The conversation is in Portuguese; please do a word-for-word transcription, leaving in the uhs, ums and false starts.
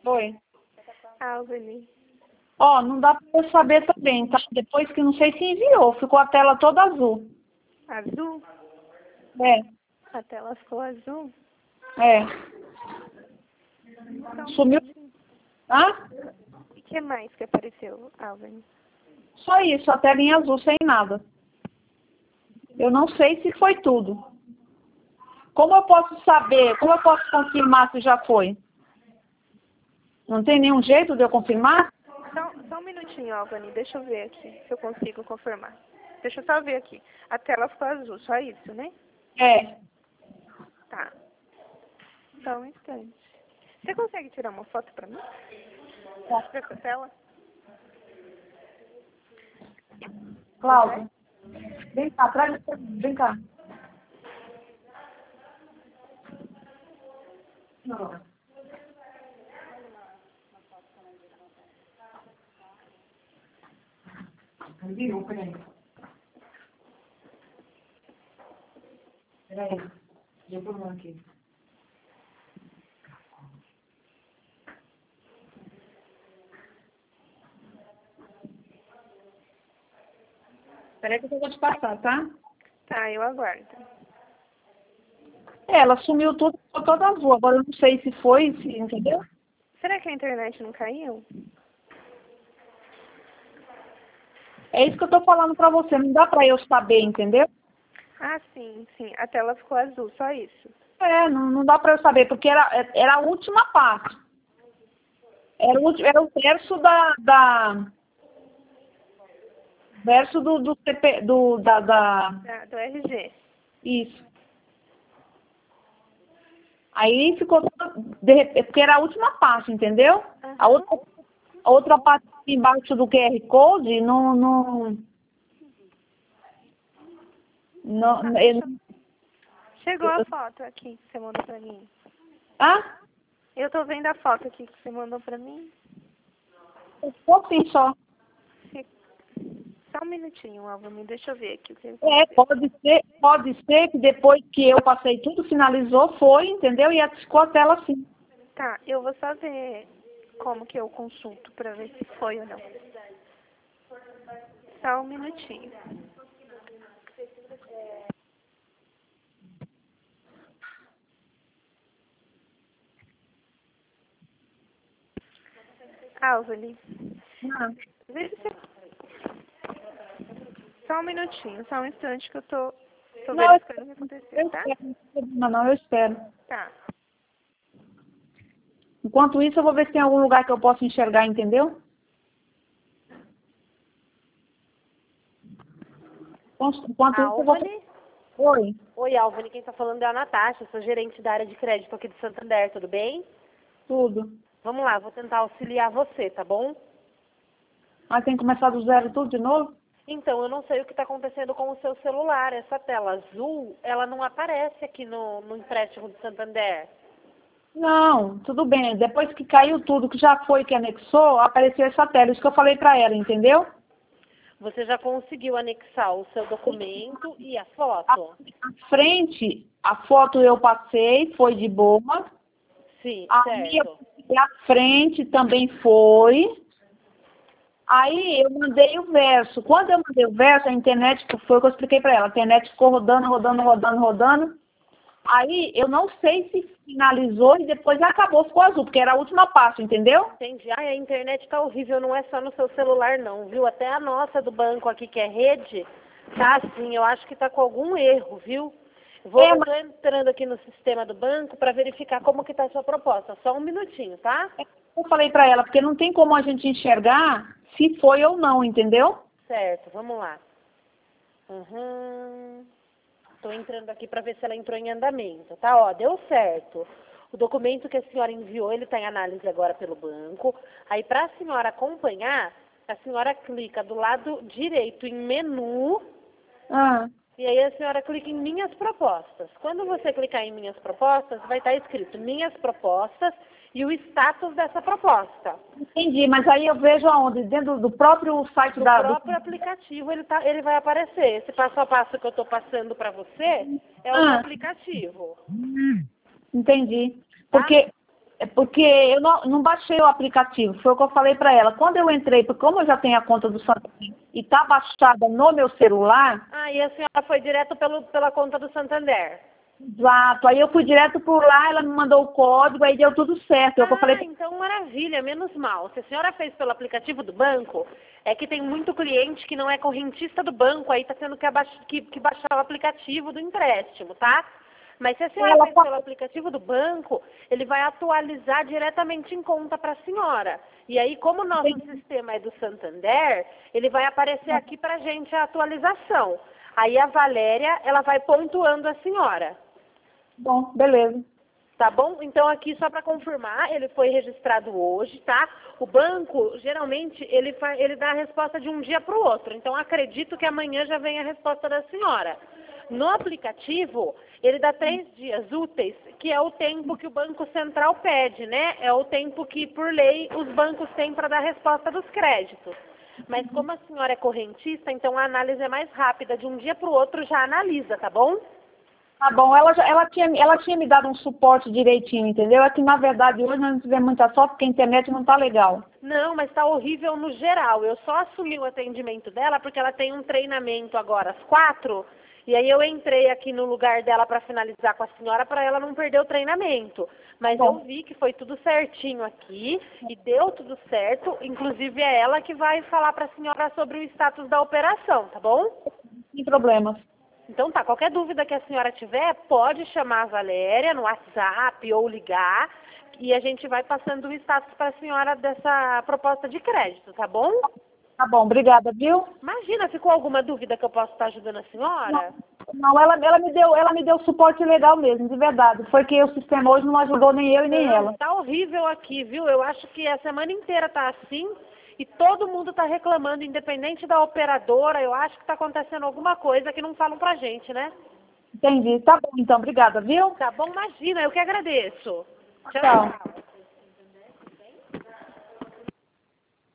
Oi. Albany. Ó, não dá pra eu saber também, tá? Depois que não sei se enviou, ficou a tela toda azul. Azul? É, A tela ficou azul? é. Então, Sumiu. Hã? o que mais que apareceu, Albany? Só isso, a telinha azul sem nada. Eu não sei se foi tudo. Como eu posso saber, como eu posso confirmar se já foi? Não tem nenhum jeito de eu confirmar? Só, só um minutinho, Albany. Deixa eu ver aqui se eu consigo confirmar. Deixa eu só ver aqui. A tela ficou azul, só isso, né? É. Tá. Só um instante. Você consegue tirar uma foto pra mim? Dessa tela? Cláudia, vem cá, traz o celular, vem cá. Não. Virou, peraí. Peraí, deixa eu pôr aqui. Peraí que eu vou te passar, tá? Tá, eu aguardo. É, ela sumiu tudo, ficou toda azul. Agora eu não sei se foi, se, entendeu? Será que a internet não caiu? É isso que eu tô falando pra você, não dá pra eu saber, entendeu? Ah, sim, sim. A tela ficou azul, só isso. É, não, não dá pra eu saber, porque era, era a última parte. Era o, ulti- era o verso da, da verso do, do, C P, do da, da, Da, do R G. isso. Aí ficou, toda- de repente, porque era a última parte, entendeu? A Aham. outra, a outra parte embaixo do Q R Code, não, não, não, Tá, eu, deixa eu... Chegou a foto aqui que você mandou pra mim. ah? Eu tô vendo a foto aqui que você mandou pra mim. Ficou assim só. Se- Só um minutinho, Albany. Deixa eu ver aqui o que É, aconteceu. pode ser, pode ser que depois que eu passei tudo, finalizou, foi, entendeu? E ficou a tela assim. Tá, eu vou só ver como que eu consulto pra ver se foi ou não. Só um minutinho. Albany, Ah, vê se você... Só um minutinho, só um instante que eu tô, tô não, verificando o que eu aconteceu, tá? espero, não tem problema não, eu espero. Tá. Enquanto isso, eu vou ver se tem algum lugar que eu possa enxergar, entendeu? Enquanto enquanto isso, eu vou... Albany? Oi, Oi, Albany. Quem está falando é a Natasha, sou gerente da área de crédito aqui do Santander, tudo bem? tudo. Vamos lá, vou tentar auxiliar você, tá bom? Mas tem que começar do zero tudo de novo? Então, eu não sei o que está acontecendo com o seu celular. Essa tela azul, ela não aparece aqui no, no empréstimo do Santander. Não, tudo bem. Depois que caiu tudo, que já foi, que anexou, apareceu essa tela. Isso que eu falei pra ela, entendeu? Você já conseguiu anexar o seu documento e a A, foto? a frente, a foto eu passei, foi de boa. Sim, Aí certo. eu, a frente também foi. Aí eu mandei o verso. Quando eu mandei o verso, a internet, foi o que eu expliquei para ela, a internet ficou rodando, rodando, rodando, rodando. Aí eu não sei se finalizou e depois acabou, ficou azul, porque era a última parte, entendeu? Entendi. Ai, a internet tá horrível, não é só no seu celular não, viu? Até a nossa do banco aqui, que é rede, tá assim, eu acho que tá com algum erro, viu? Vou, É, eu mas tô entrando aqui no sistema do banco para verificar como que tá a sua proposta. Só um minutinho, tá? eu falei para ela, porque não tem como a gente enxergar se foi ou não, entendeu? Certo, vamos lá. Uhum. Tô entrando aqui para ver se ela entrou em andamento, tá? Ó, deu certo. O documento que a senhora enviou, ele está em análise agora pelo banco. Aí, para a senhora acompanhar, a senhora clica do lado direito em menu Ah, e aí a senhora clica em minhas propostas. Quando você clicar em minhas propostas, vai estar escrito minhas propostas e o status dessa proposta. entendi, mas aí eu vejo aonde? Dentro do próprio site No da... Do... próprio aplicativo ele, tá, ele vai aparecer. Esse passo a passo que eu estou passando para você é o do Ah, aplicativo. entendi. Tá? Porque É porque eu não, não baixei o aplicativo, foi o que eu falei para ela. Quando eu entrei, porque como eu já tenho a conta do Santander e está baixada no meu celular, Ah, e a senhora foi direto pelo, pela conta do Santander? exato, aí eu fui direto por lá, ela me mandou o código, aí deu tudo certo. Eu Ah, falei, então maravilha, menos mal. Se a senhora fez pelo aplicativo do banco, é que tem muito cliente que não é correntista do banco, aí está tendo que, abaixar, que, que baixar o aplicativo do empréstimo, tá? Mas se a senhora ela fez pelo aplicativo do banco, ele vai atualizar diretamente em conta para a senhora. E aí, como o nosso sistema é do Santander, ele vai aparecer aqui para a gente a atualização. Aí a Valéria, ela vai pontuando a senhora. bom, beleza. Tá bom? Então aqui só para confirmar, ele foi registrado hoje, tá? O banco, geralmente, ele, fa- ele dá a resposta de um dia para o outro. Então acredito que amanhã já venha a resposta da senhora. No aplicativo, ele dá três dias úteis, que é o tempo que o Banco Central pede, né? É o tempo que, por lei, os bancos têm para dar resposta dos créditos. Mas como a senhora é correntista, então a análise é mais rápida. De um dia para o outro já analisa, tá bom? Tá bom, ela, já, ela, tinha, ela tinha me dado um suporte direitinho, entendeu? É que, na verdade, hoje nós não tivemos muita sorte porque a internet não tá legal. Não, mas está horrível no geral. Eu só assumi o atendimento dela porque ela tem um treinamento agora às quatro. E aí eu entrei aqui no lugar dela para finalizar com a senhora para ela não perder o treinamento. Mas Bom. eu vi que foi tudo certinho aqui e deu tudo certo. Inclusive é ela que vai falar para a senhora sobre o status da operação, tá bom? Sem problemas. Então tá, qualquer dúvida que a senhora tiver, pode chamar a Valéria no WhatsApp ou ligar e a gente vai passando o status para a senhora dessa proposta de crédito, tá bom? Tá bom, obrigada, viu? Imagina, ficou alguma dúvida que eu possa estar ajudando a senhora? Não, ela, ela, me deu, ela me deu suporte legal mesmo, de verdade. Foi que o sistema hoje não ajudou nem eu e nem Não, ela. tá horrível aqui, viu? Eu acho que a semana inteira tá assim e todo mundo tá reclamando, independente da operadora. Eu acho que tá acontecendo alguma coisa que não falam pra gente, né? Entendi. Tá bom, então, obrigada, viu? Tá bom, imagina, eu que agradeço. Tchau.